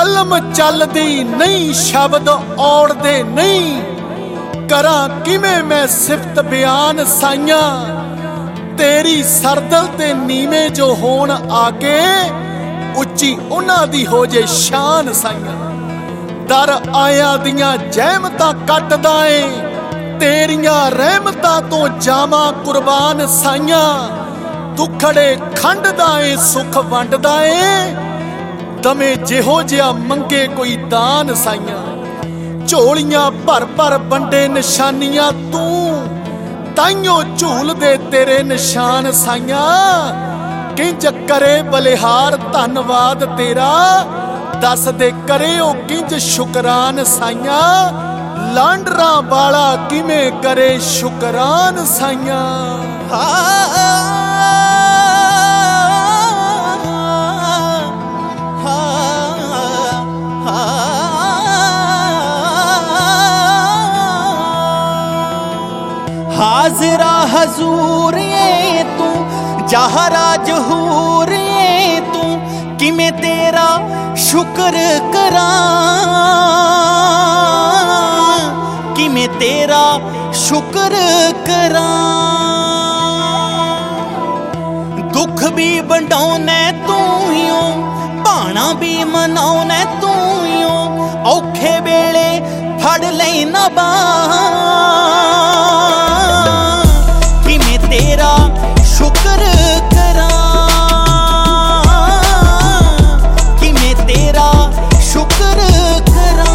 कलम चलदी नहीं, शब्द औड़दे नहीं। करा किवें मैं सिफत बयान साइयां, तेरी सरदल ते नीवें जो होण आगे, उच्ची उन्हां दी हो जे शान साइयां। दर आया दियां जहमतां कटदा ए, तेरियां रहमतां तो जावां कुर्बान साइयां। दुखड़े खंडदा ए सुख वंडदा ए, दमे जिहो जिहा मंगे कोई दान साइयां। झोलियां भर भर बंडे निशानियां तू, ताइयों झूलदे तेरे निशान साइयां। किंज करे बलिहार धन्नवाद तेरा, दस दे करे ओ किंज शुकरान साइयां। लांडरा वाला किवें करे शुकरान साइयां। हाजरा हजूर ये तू, जहरा जहूर ये तू, किमें तेरा शुक्र करा, किमें तेरा शुक्र करा। दुख भी वंडाउना तू ही हो, भाणा भी मनाउना तू ही हो, औखे वेले फड़ लैना बांह, तेरा शुक्र करा, कि मैं तेरा शुक्र करा।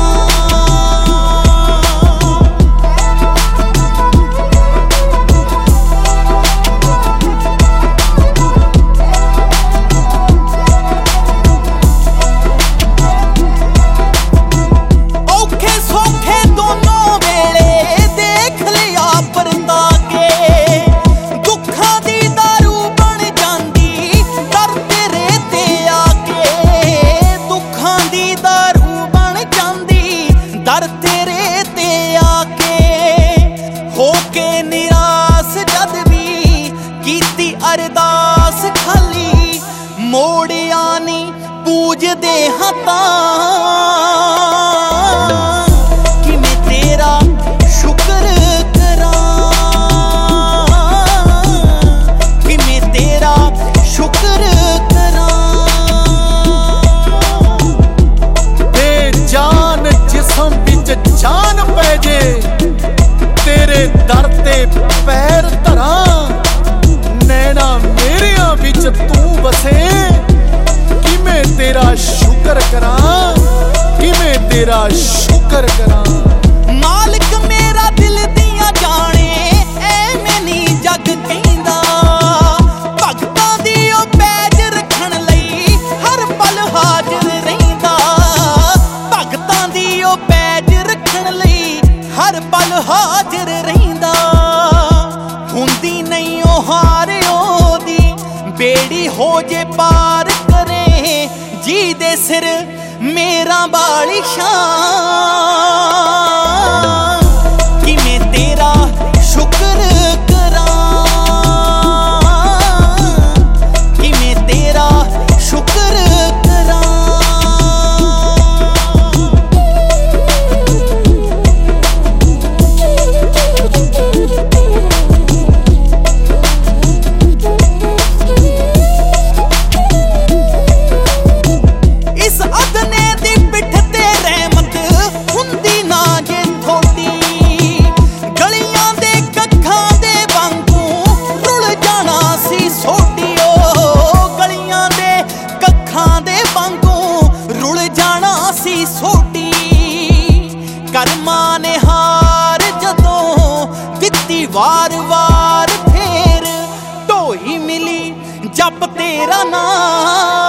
औखे सौखे दोनों वेले देख लिया परता के, दर तेरे ते आके। होके निराश जद भी कीती अरदास खाली, मोड़िया नी पूजदे हता, कि मैं तेरा शुक्र करा, कि मैं तेरा शुक्र करा। बेजान जिस्म विच जान पै जे, तेरे दर ते पैर धरा। नैना मेरिया विच तू वसे, किवें तेरा शुक्र करा, किवें तेरा शुक्र करा। मालिक मेरा दिल दियां जाने, ऐवें नी जग कहंदा। भगतां दी ओ पैज रखण लई हर पल हाजिर रहिंदा। भगतां दी ओ पैज रखण लई हर पल हाजिर रहिंदा। हुंदी नहीं ओ हार ओदी, बेड़ी हो जे पार करे, जी दे सिर मेरा बाली शान, कि मैं तेरा शुक्र करा, कि मैं तेरा शुक्र करा। इस अदने दी पिठ ते रहमत हुंदी ना जे थोड़ी, गलियां दे कखां दे वांगू रुल जाना सी सोटियो। गलियां दे कखां दे वांगू रुल जाना सी सोटी। करमां ने हार जदों दित्ती वार वार, फेर ढोई मिली जप तेरा नाम,